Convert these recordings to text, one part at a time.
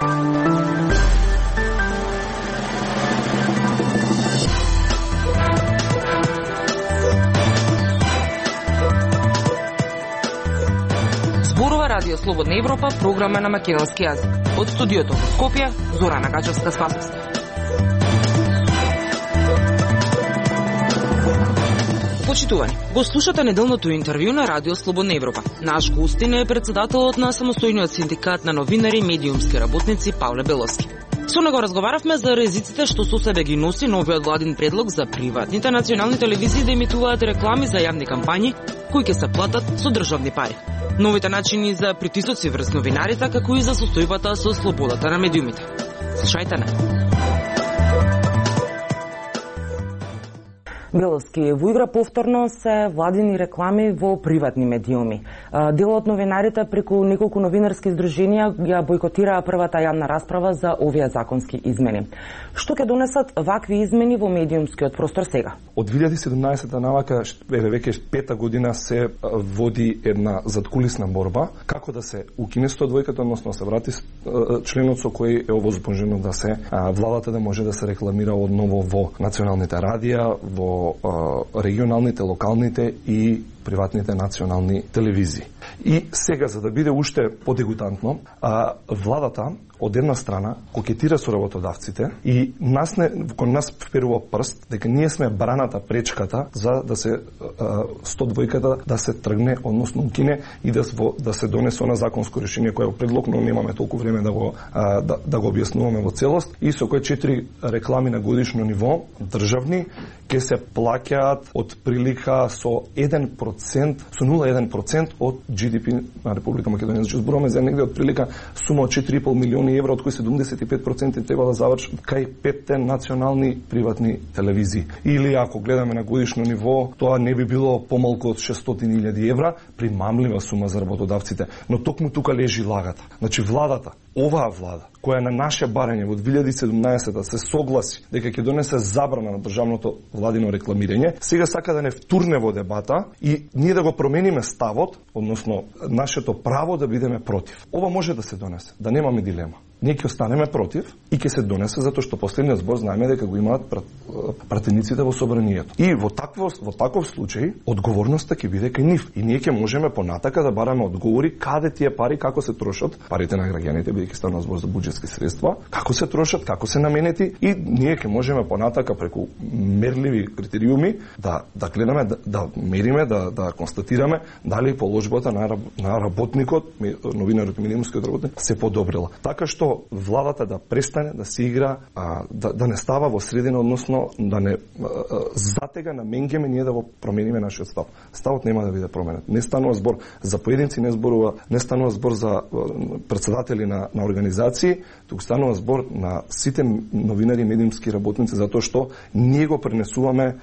Радио Слободна Европа, програма на македонски јазик. Од студиото во Скопје, Зорана Гачевска-Спасовска. Почитувани, го слушате неделното интервју на Радио Слободна Европа. Наш гостин е председателот на самостојниот синдикат на новинари и медиумски работници Павле Беловски. Со него разговаравме за ризиците што со себе ги носи новиот владин предлог за приватните национални телевизии да емитуваат реклами за јавни кампањи кои ќе се платат со државни пари. Новите начини за притисоци врз новинарите, како и за состојбата со слободата на медиумите. Слушајте не. Беловски, во игра повторно се владини реклами во приватни медиуми. Дел од новинарите преку неколку новинарски здруженија ја бойкотираа првата јавна расправа за овие законски измени. Што ќе донесат вакви измени во медиумскиот простор сега? Од 2017 навака, веќе 5-та година се води една задкулисна борба како да се укине 102-ката, односно се врати членот со кој е овозможено да се владата да може да се рекламира одново во националните радија, во регионалните, локалните и приватните национални телевизии. И сега, за да биде уште подегутантно, владата од една страна кокетира со работодавците и кон нас вперува прст дека ние сме браната, пречката за да се 102-ката да се тргне, односно укине и да се донесе на законско решение кое е предлог, но немаме толку време да го објаснуваме во целост, и со кој 4 реклами на годишно ниво државни ќе се плаќаат од прилика со 1%, со 0,1% од GDP на Република Македонија. Значи зборуваме за негде од прилика сума од 4,5 милиони евра, од кои 75% треба да завршат кај 5 национални приватни телевизии. Или ако гледаме на годишно ниво, тоа не би било помалку од 600.000 евра, примамлива сума за работодавците. Но токму тука лежи лагата. Значи владата, оваа влада, која на наше барање во 2017 се согласи дека ќе донесе забрана на државното владино рекламирање, сега сака да не втурне во дебата и ние да го промениме ставот, односно нашето право да бидеме против. Ова може да се донесе, да немаме дилема. Ние ќе останеме против и ќе се донесе затоа што последниот збор знаеме дека го имаат пратениците во собранието. И во таков случај одговорноста ќе биде кај нив и ние ќе можеме понатака да бараме одговори каде тие пари, како се трошат, парите на граѓаните, бидејќи стана збор за буџетски средства, како се трошат, како се наменети, и ние ќе можеме понатака преку мерливи критериуми да гледаме, да мериме, да констатираме дали положбата на работникот, новинарот и медиумскиот работник се подобрила. Така што владата да престане да се игра, да не става во средина, односно да не затега на менгеме ние да го промениме нашиот став. Ставот нема да биде променет. Не станува збор за поединци, не станува збор за председатели на организации, туку станува збор на сите новинари и медиумски работници, затоа што ние го пренесуваме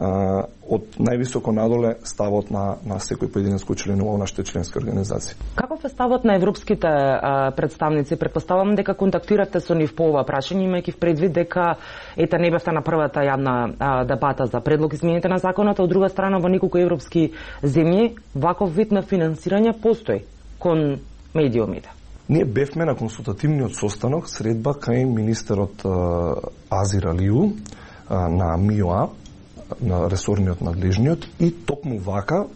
од највисоко надоле ставот на секој поединец кој членува во нашите членски организации. Каков е ставот на европските представници? Предпоставам дека контактиравте со нив по ова прашање, имајќи предвид дека не бевте на првата јавна дебата за предлог измените на законот, од друга страна во неколку европски земји ваков вид на финансирање постои кон медиумите. Ние бевме на консултативниот состанок средба кај министерот Азир Алиу на МИОА, на ресорниот надлежниот, и токму вака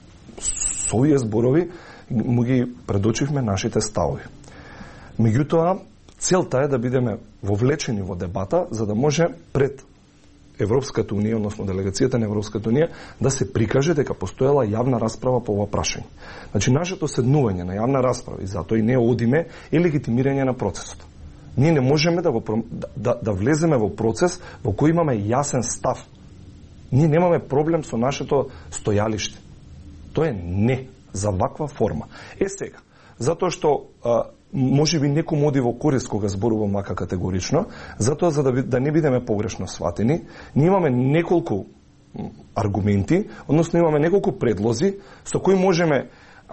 со овие зборови му ги предочивме нашите ставови. Меѓутоа, целта е да бидеме вовлечени во дебата за да може пред Европската унија, односно делегацијата на Европската унија, да се прикаже дека постоела јавна расправа по ова прашање. Значи, нашето седнување на јавна расправа, и затоа и не одиме, е легитимирање на процесот. Ние не можеме да влеземе во процес во кој имаме јасен став. Ние немаме проблем со нашето стојалиште. Тоа е не за ваква форма. Сега, затоа што може би некому оди во корист кога зборувам вака категорично, затоа за да не бидеме погрешно сватени, ние имаме неколку аргументи, односно имаме неколку предлози со кои можеме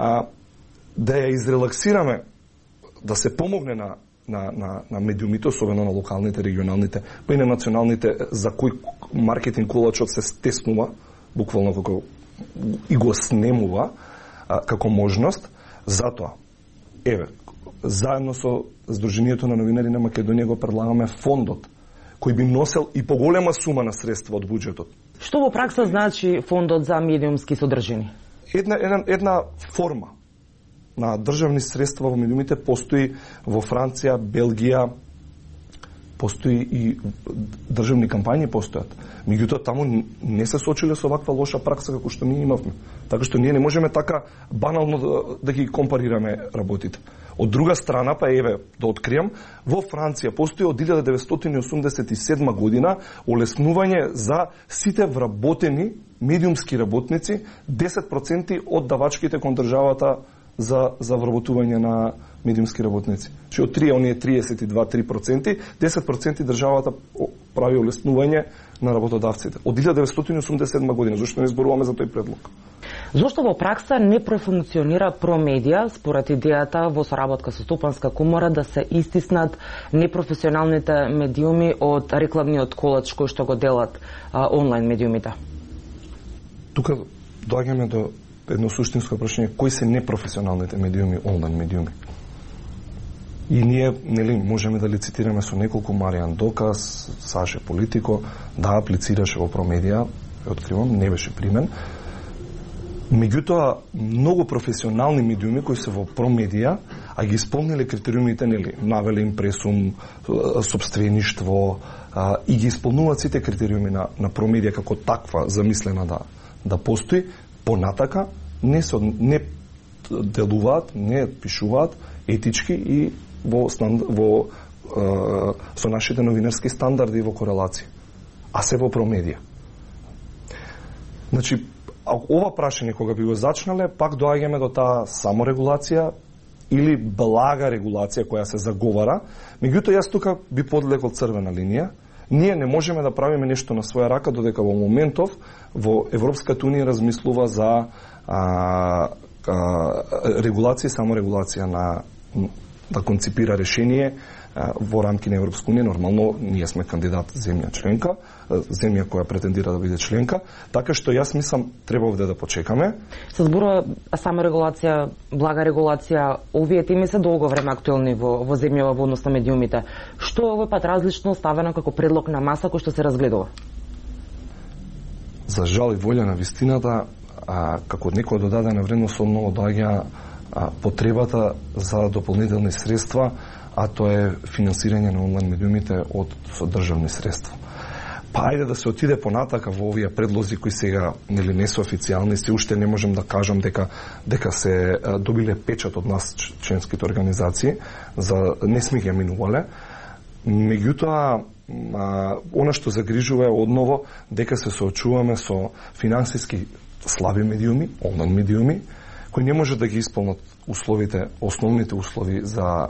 да ја изрелаксираме, да се помогне на медиумите, особено на локалните, регионалните, па и на националните, за кои маркетинг кулачот се стеснува, буквално како и го снемува како можност. Затоа, заедно со Сдруженијето на новинари на Македонија го предлагаме фондот, кој би носел и поголема сума на средства од буџетот. Што во пракса значи фондот за медиумски содржини? Една форма на државни средства во медиумите постои во Франција, Белгија, постои и државни кампањи постојат. Меѓутоа таму не се сочиле со ваква лоша пракса како што ние имавме. Така што ние не можеме така банално да ги компарираме работите. Од друга страна, па еве да откриам, во Франција постои од 1987 година олеснување за сите вработени медиумски работници, 10% од давачките кон државата за вработување на медиумски работници. Че од 32-3%, 10% државата прави олеснување на работодавците. Од 1987 година, зашто не зборуваме за тој предлог? Зошто во пракса не профункционира Промедија според идејата во соработка со Стопанска комора да се истиснат непрофесионалните медиуми од рекламниот колач кој што го делат онлайн медиумите? Тука доаѓаме до едно суштинско прашање: кои се непрофесионалните медиуми, онлайн медиуми? И ние, нели, можеме да лицитираме со неколку. Маријан Доказ, Саше Политико, да аплицираше во Промедија, откривам, не беше примен. Меѓутоа, многу професионални медиуми кои се во Промедија, а ги исполниле критериумите, нели, навеле импресум, собствеништво, и ги исполнуваат сите критериуми на Промедија како таква замислена да постои, понатака не делуваат, не пишуваат етички и со нашите новинарски стандарди во корелација, а се во Промедија. Значи, ова прашање кога би го зачнале, пак доаѓаме до таа саморегулација или блага регулација која се заговара. Меѓутоа, јас тука би подлекол црвена линија. Ние не можеме да правиме нешто на своја рака додека во моментов во Европската унија размислува за регулација и саморегулација да конципира решение во рамки на Европска унија. Нормално, ние сме кандидат земја членка, земја која претендира да биде членка, така што јас мислам треба овде да почекаме. Се зборува саморегулација, блага регулација, овие теми се долго време актуелни во земјава во однос на медиумите. Што е овој пат различно ставено како предлог на маса кој што се разгледува? За жал и волја на вистината, како некоја додадена вредност одново доаѓа потребата за дополнителни средства, а тоа е финансирање на онлайн медиумите со државни средства. Па ајде да се отиде понатака во овие предлози кои сега нели не се официјални, се уште не можем да кажам дека се добиле печат од нас членските организации, не сме ги минувале. Меѓутоа, она што загрижува е одново дека се соочуваме со финансиски слаби медиуми, онлайн медиуми, кои не може да ги исполнат условите, основните услови за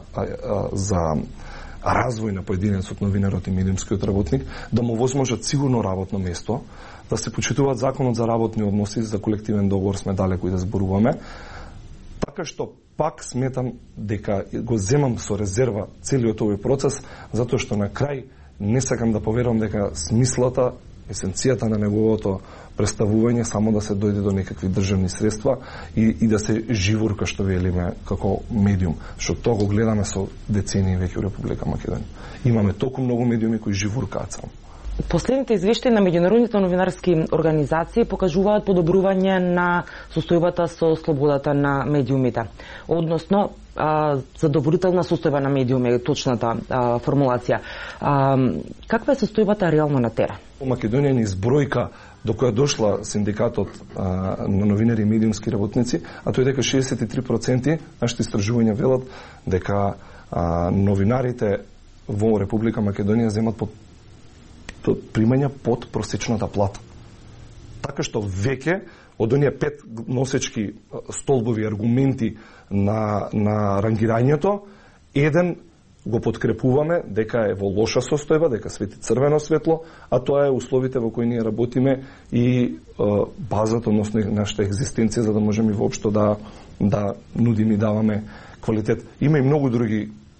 развој на поединецот, новинарот и медиумскиот работник, да му возможат сигурно работно место, да се почитуваат законот за работни односи, за колективен договор сме далеко и да зборуваме. Така што пак сметам дека го земам со резерва целиот овој процес, затоа што на крај не сакам да поверувам дека смислата, есенцијата на неговото представување само да се дојде до некакви државни средства и да се живурка, што велиме, како медиум, што тоа го гледаме со децении веќе во Република Македонија. Имаме толку многу медиуми кои живуркаат само. Последните извештаи на меѓународните новинарски организации покажуваат подобрување на состојбата со слободата на медиумите. Односно, задоволителна состојба на медиуми е точната формулација. Каква е состојбата реално на терен? Македонија ни збројка до која дошла синдикатот на новинари и медиумски работници, а тој дека 63% нашите истражувања велат дека новинарите во Република Македонија земат примања под просечната плата. Така што веќе од оние 5 носечки столбови аргументи на рангирањето, еден го подкрепуваме дека е во лоша состојба, дека свети црвено светло, а тоа е условите во кои ние работиме и базата, односно нашата екзистенција, за да можеме воопшто да нудиме и даваме квалитет. Има и многу други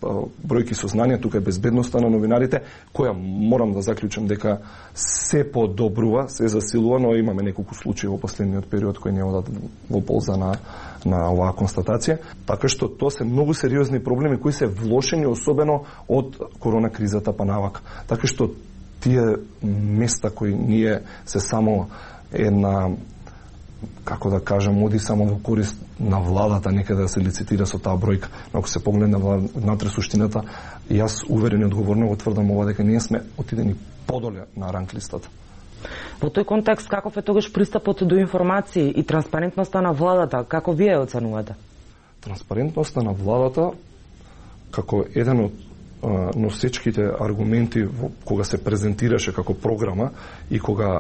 бројки со знање, тука е безбедноста на новинарите, која морам да заклучам дека се подобрува, се засилува, но имаме неколку случаи во последниот период кои не одат во полза на оваа констатација. Така што тоа се многу сериозни проблеми кои се влошени особено од корона кризата па навака. Така што тие места кои ние се само една, како да кажам, оди само во корист на владата, некаде да се лицитира со таа бројка. Но ако се погледне внатре суштината, јас уверен и одговорно го тврдам ова дека ние сме отидени подоле на ранг листата. Во тој контекст, каков е тогаш пристапот до информации и транспарентноста на владата? Како вие оценувате? Транспарентноста на владата како еден од носечките аргументи кога се презентираше како програма и кога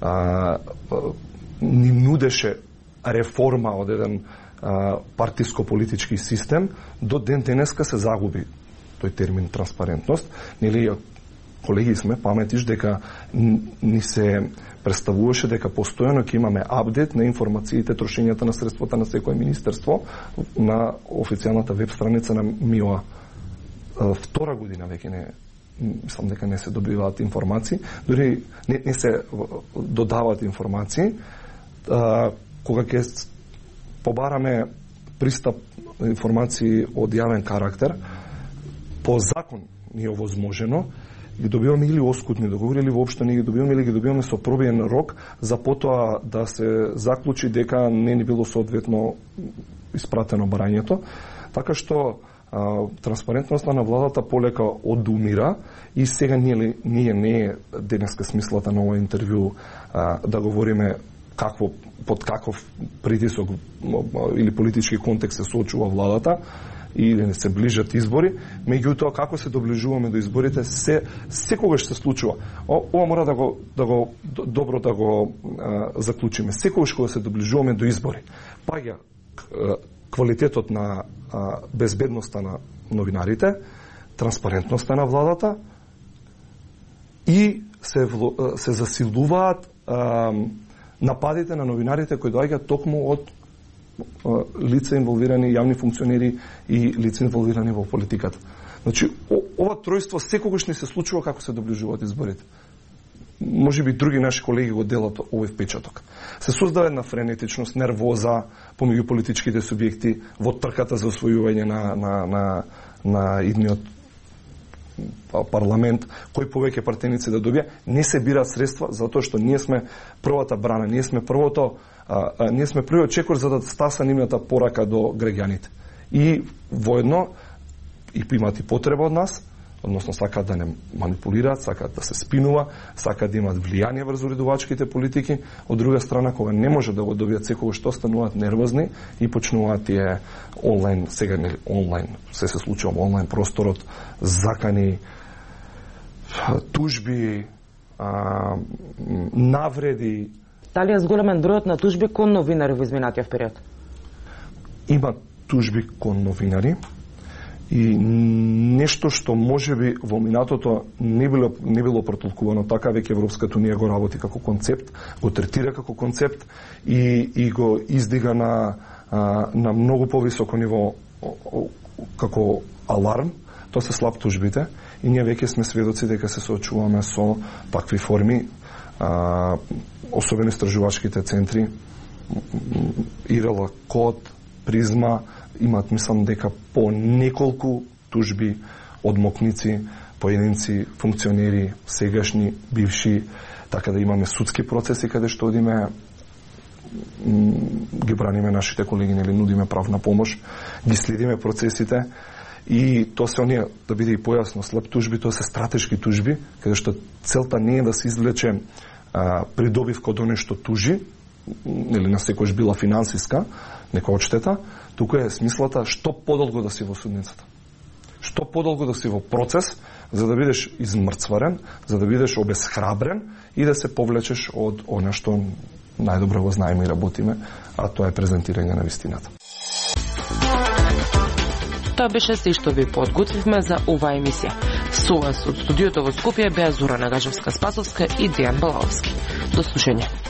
ни нудеше реформа од еден партиско-политички систем, до ден денеска се загуби тој термин транспарентност. Нели, колеги сме паметиш дека ни се представуваше дека постојано ќе имаме апдейт на информациите, трошењата на средствата на секое министерство на официјалната веб страница на МИОА. Втора година веќе мислам дека не се добиваат информации, дури не се додаваат информации. Кога ќе побараме пристап информации од јавен карактер, по закон ни е овозможено, ги добиваме или оскутни договори, или воопшто не ги добиваме, или ги добиваме со пробиен рок, за потоа да се заклучи дека не ни било соодветно испратено барањето. Така што транспарентноста на владата полека одумира и сега ние не е денеска смислата на ова интервју да говориме под каков притисок или политички контекст се соочува владата или се ближат избори, меѓутоа како се доближуваме до изборите, секогаш се случува. Ова мора добро да го заклучиме. Секогаш кога се доближуваме до избори, паѓа квалитетот на безбедноста на новинарите, транспарентноста на владата и се засилуваат нападите на новинарите кои доаѓаат токму од лица инволвирани, јавни функционери и лица инволвирани во политиката. Значи, ова тројство секогаш не се случува како се доближуваат изборите. Може би други наши колеги го делат овој впечаток. Се создава една френетичност, нервоза помеѓу политичките субјекти во трката за освојување на идниот парламент, кој повеќе партеници да добија, не се бираат средства затоа што ние сме првата брана, ние сме првиот чекор за да стаса нивната порака до граѓаните. И воедно и имаат и потреба од нас, односно сакаат да не манипулираат, сакаат да се спинува, сакаат да имаат влијание врз уредувачките политики. Од друга страна, кога не може да го добијат секогаш, што стануваат нервозни и почнуваат тие онлайн, сега не онлайн, се случува во онлайн просторот, закани, тужби, навреди. Дали е зголемен бројот на тужби кон новинари во изминатиот период? Има тужби кон новинари. И нешто што можеби во минатото не било протолкувано така, веќе Европската унија го работи како концепт, го третира како концепт и го издига на многу повисоко ниво како аларм. Тоа се слаб тужбите и ние веќе сме сведоци дека се соочуваме со такви форми, особено истражувачките центри, ИРЛ, КОД, Призма, имаат, мислам, дека по неколку тужби од мокници, поединци, функционери, сегашни, бивши, така да имаме судски процеси каде што одиме, ги браниме нашите колеги, нели нудиме правна помош, ги следиме процесите и тоа се оние, да биде и појасно, слаб тужби, тоа се стратешки тужби, каде што целта не е да се извлече придобивка од нешто тужи, или на секојаш била финансиска, нека одштета, тука е смислата што подолго да си во судницата. Што подолго да си во процес, за да бидеш измрцварен, за да бидеш обесхрабрен и да се повлечеш од она што најдобро го знаеме и работиме, а тоа е презентирање на вистината. Тоа беше се што ви подготвивме за оваа емисија. Со вас од студиото во Скопје беа Зора Нагажевска-Спасовска и Дејан Балаовски. До слушање.